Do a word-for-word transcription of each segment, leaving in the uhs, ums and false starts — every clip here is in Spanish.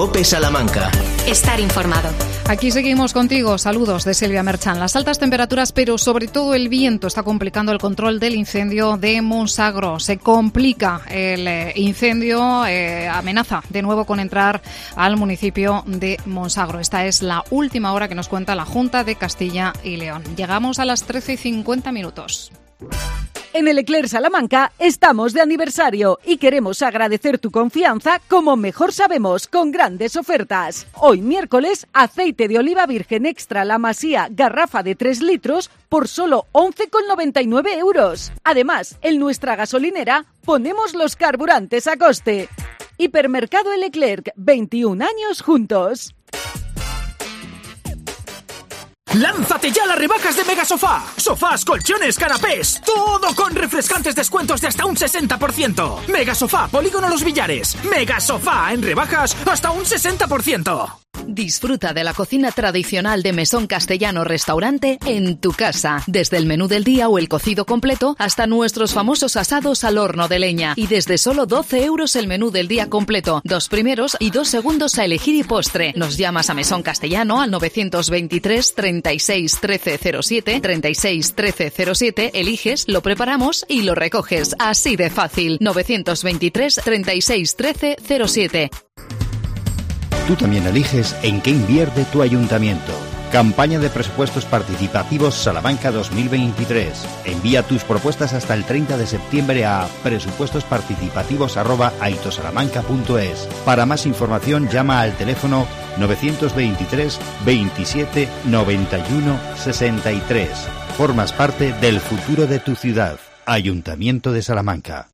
COPE Salamanca. Estar informado. Aquí seguimos contigo. Saludos de Silvia Merchan. Las altas temperaturas, pero sobre todo el viento, está complicando el control del incendio de Monsagro. Se complica el eh, incendio, eh, amenaza de nuevo con entrar al municipio de Monsagro. Esta es la última hora que nos cuenta la Junta de Castilla y León. Llegamos a las trece y cincuenta minutos. En el Leclerc Salamanca estamos de aniversario y queremos agradecer tu confianza como mejor sabemos, con grandes ofertas. Hoy miércoles, aceite de oliva virgen extra La Masía, garrafa de tres litros por solo once con noventa y nueve euros. Además, en nuestra gasolinera ponemos los carburantes a coste. Hipermercado El Leclerc, veintiún años juntos. ¡Lánzate ya a las rebajas de Megasofá! Sofás, colchones, canapés, todo con refrescantes descuentos de hasta un sesenta por ciento. Megasofá, Polígono Los Villares. Megasofá, en rebajas hasta un sesenta por ciento. Disfruta de la cocina tradicional de Mesón Castellano Restaurante en tu casa. Desde el menú del día o el cocido completo hasta nuestros famosos asados al horno de leña. Y desde solo doce euros el menú del día completo. Dos primeros y dos segundos a elegir y postre. Nos llamas a Mesón Castellano al novecientos veintitrés, treinta y seis, trece cero siete, treinta y seis, trece cero siete, eliges, lo preparamos y lo recoges. Así de fácil. novecientos veintitrés, treinta y seis, trece cero siete. Tú también eliges en qué invierte tu ayuntamiento. Campaña de presupuestos participativos Salamanca dos mil veintitrés. Envía tus propuestas hasta el treinta de septiembre a presupuestosparticipativos arroba aitosalamanca punto es. Para más información llama al teléfono novecientos veintitrés, veintisiete, noventa y uno, sesenta y tres. Formas parte del futuro de tu ciudad. Ayuntamiento de Salamanca.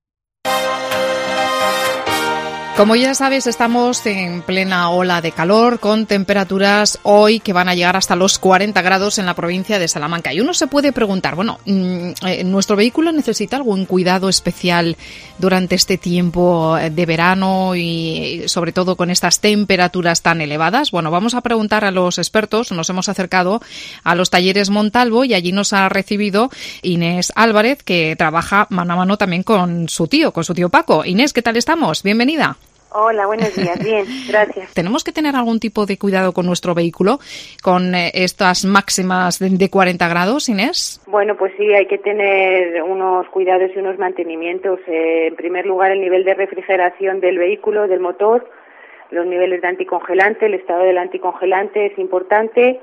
Como ya sabes, estamos en plena ola de calor con temperaturas hoy que van a llegar hasta los cuarenta grados en la provincia de Salamanca. Y uno se puede preguntar, bueno, ¿nuestro vehículo necesita algún cuidado especial durante este tiempo de verano y sobre todo con estas temperaturas tan elevadas? Bueno, vamos a preguntar a los expertos. Nos hemos acercado a los talleres Montalvo y allí nos ha recibido Inés Álvarez, que trabaja mano a mano también con su tío, con su tío Paco. Inés, ¿qué tal estamos? Bienvenida. Hola, buenos días. Bien, gracias. ¿Tenemos que tener algún tipo de cuidado con nuestro vehículo con eh, estas máximas de, de cuarenta grados, Inés? Bueno, pues sí, hay que tener unos cuidados y unos mantenimientos. Eh, en primer lugar, el nivel de refrigeración del vehículo, del motor, los niveles de anticongelante, el estado del anticongelante es importante,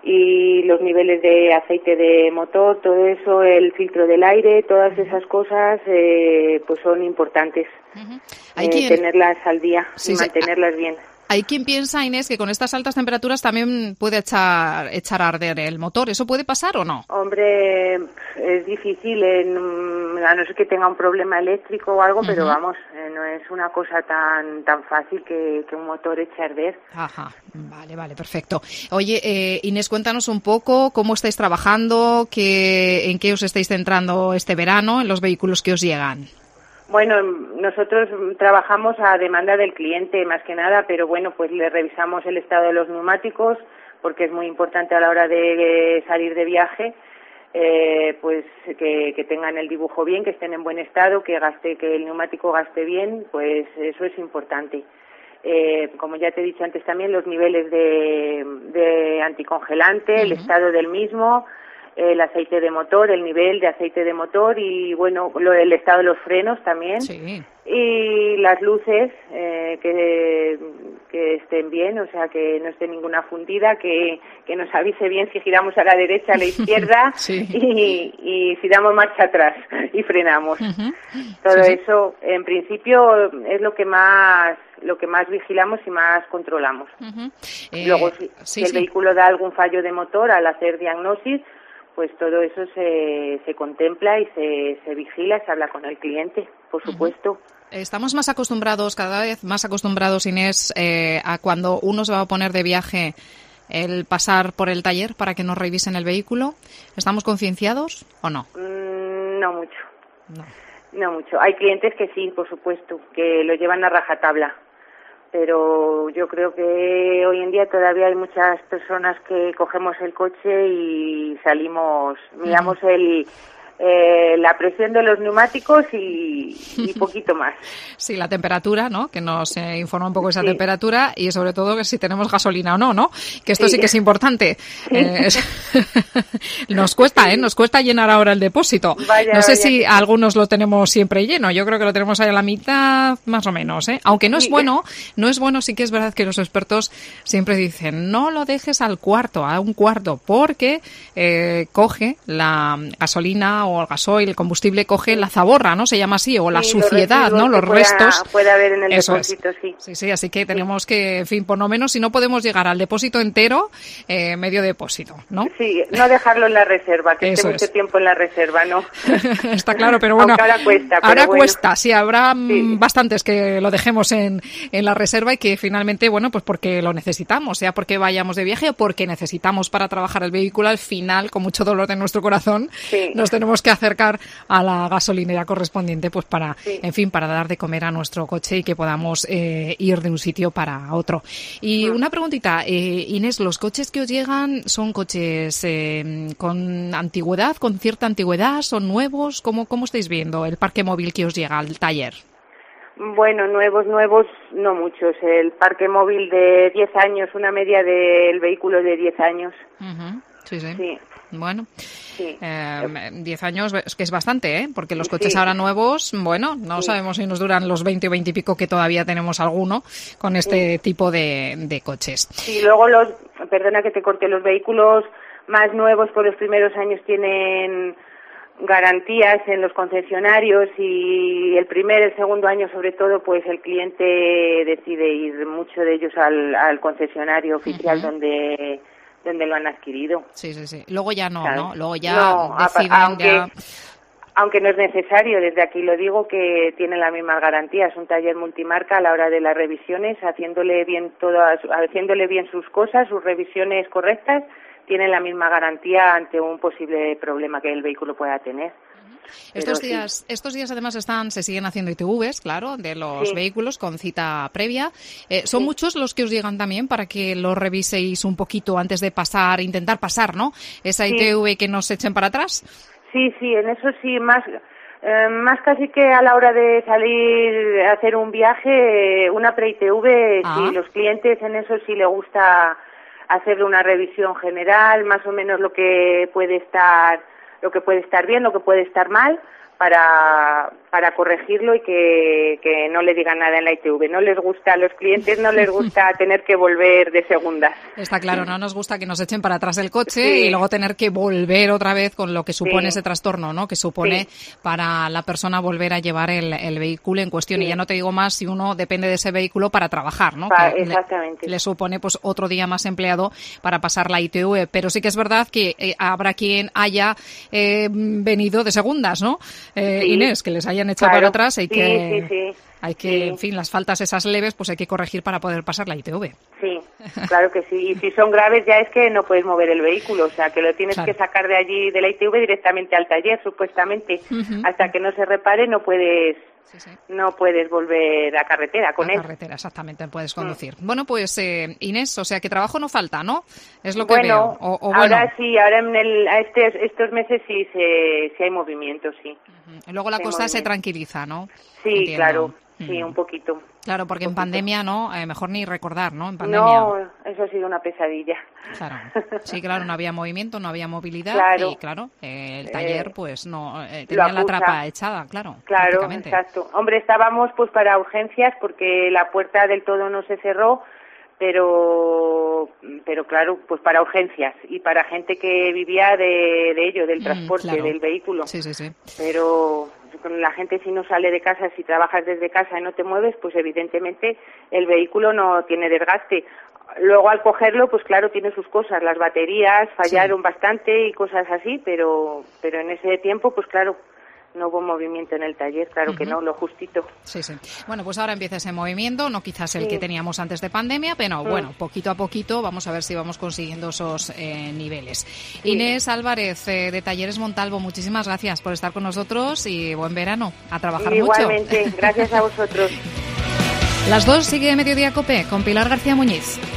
y los niveles de aceite de motor, todo eso, el filtro del aire, todas esas cosas eh, pues son importantes. Uh-huh. Hay eh, quien... tenerlas al día sí, y mantenerlas sí. bien. Hay quien piensa, Inés, que con estas altas temperaturas también puede echar, echar a arder el motor. ¿Eso puede pasar o no? Hombre, es difícil, en, a no ser que tenga un problema eléctrico o algo, uh-huh. pero vamos, eh, no es una cosa tan tan fácil que, que un motor eche a arder. Ajá, vale, vale, perfecto. Oye, eh, Inés, cuéntanos un poco cómo estáis trabajando, qué, en qué os estáis centrando este verano en los vehículos que os llegan. Bueno, nosotros trabajamos a demanda del cliente más que nada, pero bueno, pues le revisamos el estado de los neumáticos porque es muy importante a la hora de salir de viaje, eh, pues que, que tengan el dibujo bien, que estén en buen estado, que gaste, que el neumático gaste bien, pues eso es importante. Eh, como ya te he dicho antes también, los niveles de, de anticongelante, uh-huh. el estado del mismo, el aceite de motor, el nivel de aceite de motor y, bueno, lo, el estado de los frenos también. Sí. Y las luces, eh, que, que estén bien, o sea, que no esté ninguna fundida, que, que nos avise bien si giramos a la derecha, a la izquierda sí. y, y si damos marcha atrás y frenamos. Uh-huh. Todo sí, eso, sí. en principio, es lo que más lo que más vigilamos y más controlamos. Uh-huh. eh, Luego, si, sí, si el sí. vehículo da algún fallo de motor al hacer diagnosis, pues todo eso se, se contempla y se, se vigila, se habla con el cliente, por supuesto. Uh-huh. Estamos más acostumbrados, cada vez más acostumbrados, Inés, eh, a cuando uno se va a poner de viaje el pasar por el taller para que nos revisen el vehículo. ¿Estamos concienciados o no? Mm, no mucho. No. No mucho. Hay clientes que sí, por supuesto, que lo llevan a rajatabla. Pero yo creo que hoy en día todavía hay muchas personas que cogemos el coche y salimos, miramos el eh, la presión de los neumáticos y, y poquito más. Sí, la temperatura, ¿no? Que nos eh, informa un poco esa sí. temperatura y sobre todo que si tenemos gasolina o no, ¿no? Que esto sí, sí que es importante. Sí. Eh, nos cuesta, ¿eh? Nos cuesta llenar ahora el depósito. Vaya, no sé vaya. si algunos lo tenemos siempre lleno. Yo creo que lo tenemos ahí a la mitad, más o menos, ¿eh? Aunque no es bueno, no es bueno, sí que es verdad que los expertos siempre dicen, no lo dejes al cuarto, a un cuarto, porque eh, coge la gasolina o el gasoil, el combustible, coge la zaborra, ¿no? Se llama así, o la sí, suciedad, los ¿no? Los pueda, restos. Puede haber en el Eso depósito, es. sí. Sí, sí, así que tenemos sí. que, en fin, por lo menos si no podemos llegar al depósito entero, eh, medio depósito, ¿no? Sí, no dejarlo en la reserva, que Eso esté mucho es. tiempo en la reserva, ¿no? Está claro, pero bueno. Aunque ahora cuesta. Pero ahora bueno. cuesta, sí, habrá sí. bastantes que lo dejemos en, en la reserva y que finalmente, bueno, pues porque lo necesitamos, sea porque vayamos de viaje o porque necesitamos para trabajar el vehículo, al final, con mucho dolor de nuestro corazón, sí. nos tenemos que acercar a la gasolinera correspondiente, pues para, sí. en fin, para dar de comer a nuestro coche y que podamos eh, ir de un sitio para otro. Y uh-huh. una preguntita, eh, Inés, ¿los coches que os llegan son coches eh, con antigüedad, con cierta antigüedad, son nuevos? ¿Cómo, cómo estáis viendo el parque móvil que os llega al taller? Bueno, nuevos, nuevos, no muchos. El parque móvil de diez años, una media del vehículo de diez años. Uh-huh. Sí, sí. Sí. Bueno, sí. eh, diez años es que es bastante, ¿eh? Porque los coches sí. ahora nuevos, bueno, no sí. sabemos si nos duran los veinte o veinte y pico que todavía tenemos alguno con este sí. tipo de, de coches. Sí, luego los, perdona que te corte, los vehículos más nuevos por los primeros años tienen garantías en los concesionarios y el primer, el segundo año sobre todo, pues el cliente decide ir mucho de ellos al, al concesionario oficial uh-huh. donde donde lo han adquirido. Sí, sí, sí. Luego ya no, ¿sabes? ¿no? Luego ya no, deciden aunque, ya... aunque no es necesario, desde aquí lo digo, que tiene las mismas garantías. Un taller multimarca a la hora de las revisiones, haciéndole bien todas, haciéndole bien sus cosas, sus revisiones correctas, tienen la misma garantía ante un posible problema que el vehículo pueda tener. Estos Pero días, sí. estos días además están, se siguen haciendo I T Vs, claro, de los sí. vehículos con cita previa. Eh, ¿Son sí. muchos los que os llegan también para que los reviséis un poquito antes de pasar, intentar pasar, ¿no? Esa sí. I T V que nos echen para atrás. Sí, sí, en eso sí, más, eh, más casi que a la hora de salir a hacer un viaje, una pre-I T V, ah. sí, los clientes en eso sí les gusta hacerle una revisión general, más o menos lo que puede estar lo que puede estar bien, lo que puede estar mal, para para corregirlo y que, que no le digan nada en la I T V. No les gusta, a los clientes no les gusta tener que volver de segundas. Está claro, no nos gusta que nos echen para atrás el coche sí. y luego tener que volver otra vez con lo que supone sí. ese trastorno, ¿no? Que supone sí. para la persona volver a llevar el, el vehículo en cuestión. Sí. Y ya no te digo más si uno depende de ese vehículo para trabajar, ¿no? Pa- que exactamente. Le, le supone pues otro día más empleado para pasar la I T V. Pero sí que es verdad que eh, habrá quien haya eh, venido de segundas, ¿no? Eh, sí. Inés, que les hayan echado claro. para atrás. Hay sí, que, sí, sí. hay que sí. en fin, las faltas esas leves, pues hay que corregir para poder pasar la I T V. Sí, claro que sí. Y si son graves ya es que no puedes mover el vehículo, o sea, que lo tienes claro. que sacar de allí, de la I T V, directamente al taller, supuestamente. Uh-huh. Hasta que no se repare no puedes... Sí, sí. No puedes volver a carretera con a él. A carretera, exactamente, puedes conducir. Mm. Bueno, pues eh, Inés, o sea que trabajo no falta, ¿no? Es lo que bueno, veo. O, o bueno. Ahora sí, ahora en el, a este, estos meses sí, se, sí hay movimiento, sí. Uh-huh. Y luego la sí cosa se movimiento. tranquiliza, ¿no? Sí, Entiendo. claro, sí, mm. un poquito. Claro, porque en pandemia, ¿no? Eh, mejor ni recordar, ¿no? En pandemia. No, eso ha sido una pesadilla. Claro. Sí, claro, no había movimiento, no había movilidad claro. y, claro, eh, el taller, eh, pues, no eh, tenía la trapa echada, claro. Claro, exacto. Hombre, estábamos, pues, para urgencias porque la puerta del todo no se cerró, pero, pero claro, pues para urgencias y para gente que vivía de, de ello, del transporte, mm, claro. del vehículo. Sí, sí, sí. Pero la gente, si no sale de casa, si trabajas desde casa y no te mueves, pues evidentemente el vehículo no tiene desgaste. Luego al cogerlo, pues claro, tiene sus cosas, las baterías fallaron sí. bastante y cosas así, pero pero en ese tiempo, pues claro, no hubo movimiento en el taller, claro uh-huh. que no, lo justito. Sí, sí. Bueno, pues ahora empieza ese movimiento, no quizás el sí. que teníamos antes de pandemia, pero uh-huh. bueno, poquito a poquito vamos a ver si vamos consiguiendo esos eh, niveles. Sí. Inés Álvarez, eh, de Talleres Montalvo, muchísimas gracias por estar con nosotros y buen verano, a trabajar Igualmente, mucho. Gracias a vosotros. Las dos sigue Mediodía COPE con Pilar García Muñiz.